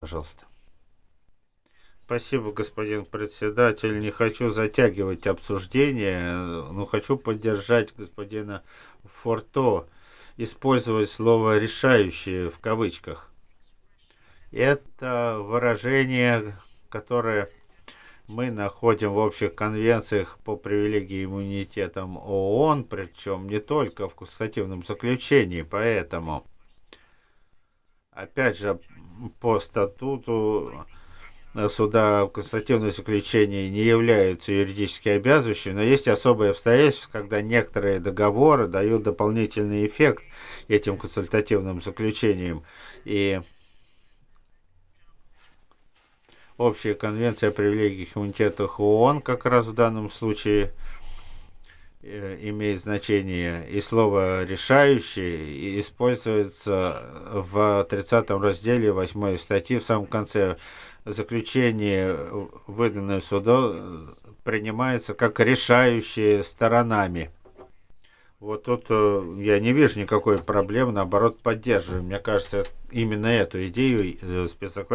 Пожалуйста. Спасибо, господин председатель. Не хочу затягивать обсуждение, но хочу поддержать господина Форто, использовать слово «решающее» в кавычках. Это выражение, которое мы находим в общих конвенциях по привилегиям и иммунитетам ООН, причем не только в констативном заключении, поэтому, опять же, по статуту суда констативные заключения не являются юридически обязывающими, но есть особые обстоятельства, когда некоторые договоры дают дополнительный эффект этим консультативным заключениям. И общая конвенция о привилегиях и иммунитетах ООН как раз в данном случае имеет значение, и слово «решающий» используется в 30 разделе 8 статьи в самом конце. Заключение, выданное судом, принимается как решающее сторонами. Вот тут я не вижу никакой проблемы, наоборот, поддерживаю. Мне кажется, именно эту идею спецсогласия